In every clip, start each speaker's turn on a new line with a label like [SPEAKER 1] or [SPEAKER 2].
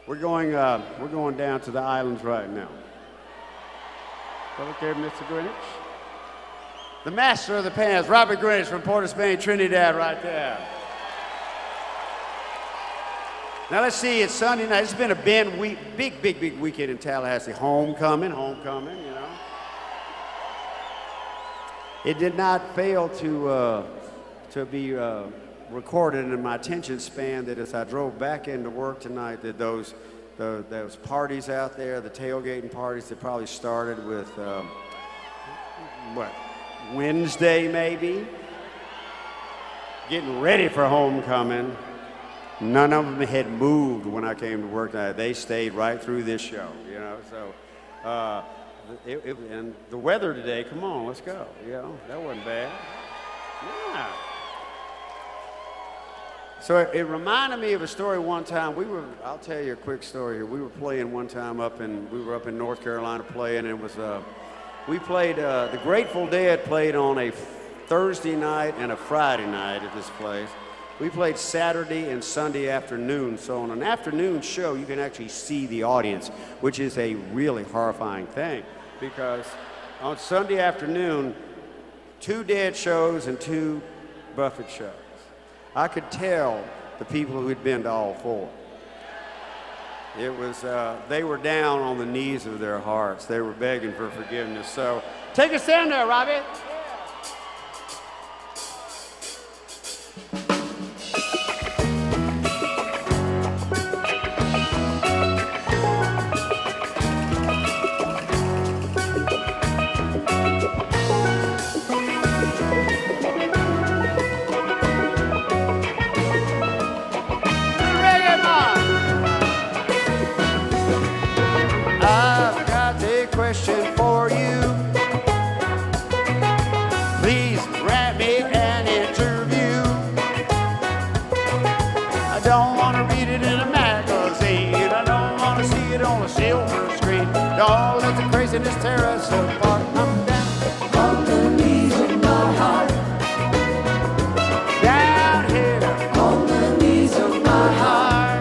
[SPEAKER 1] We're going down to the islands right now. Okay, Mr. Greenwich. The master of the pans, Robert Greenwich from Port of Spain, Trinidad, right there. Now let's see, it's Sunday night. It's been a big weekend in Tallahassee. Homecoming, you know. It did not fail to be recorded in my attention span that as I drove back into work tonight, that those parties out there, the tailgating parties that probably started with, Wednesday maybe? Getting ready for homecoming. None of them had moved when I came to work tonight. They stayed right through this show, you know, so. And the weather today, come on, let's go, you know, that wasn't bad. Yeah. So it reminded me of a story one time. I'll tell you a quick story here. We were playing one time we were up in North Carolina playing, and it was, we played, the Grateful Dead played on a Thursday night and a Friday night at this place. We played Saturday and Sunday afternoon, so on an afternoon show, you can actually see the audience, which is a really horrifying thing, because on Sunday afternoon, 2 Dead shows and 2 Buffett shows. I could tell the people who had been to all 4. It was, they were down on the knees of their hearts. They were begging for forgiveness. So take a stand there, Robbie. Craziness tear us apart. I'm down on the knees of my heart. Down here on the knees of my heart.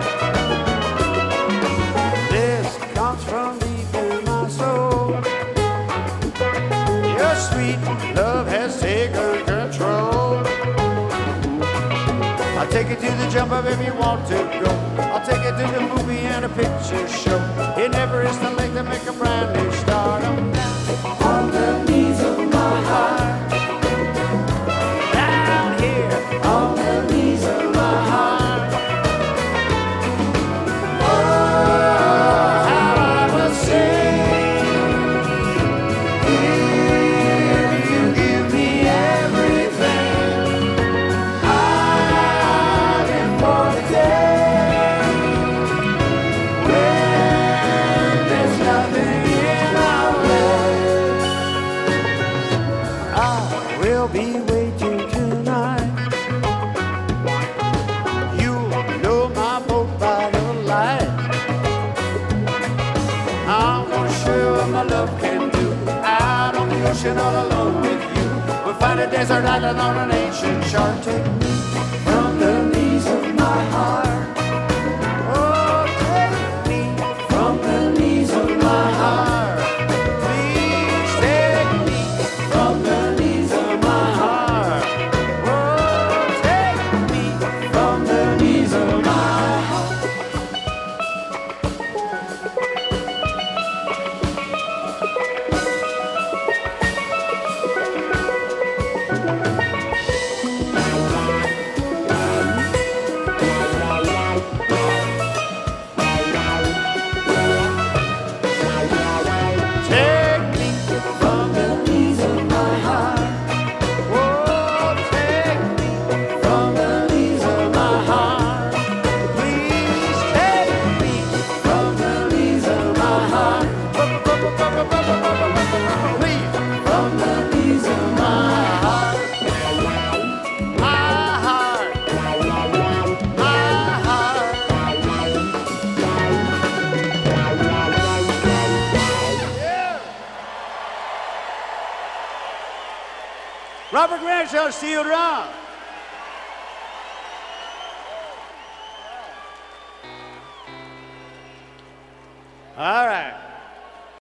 [SPEAKER 1] This comes from deep in my soul. Your sweet love has taken control. I'll take you to the jump up if you want to go. I'll take you to the movie and a picture show. It never is too late to make a brand new start. I'm down on the knees of my heart. Down here on the knees of my heart. Oh, how I will sing if you give me everything. I live for the day when there's nothing in our way. I will be waiting tonight. You'll know my boat by the light. I'm gonna show you what my love can do. Out on the ocean all alone with you. We'll find a desert island on an ancient shore. Take me from the knees of my heart. Oh, take me from the knees of my heart. Please take me from the knees of my heart. Oh, take me from the knees of my heart. Take me from the knees of my heart. Oh, take me from the knees of my heart. Please take me from the knees of my heart. Please, from the knees of my heart. My heart. My heart. Robert Grant shall see you around.
[SPEAKER 2] All right.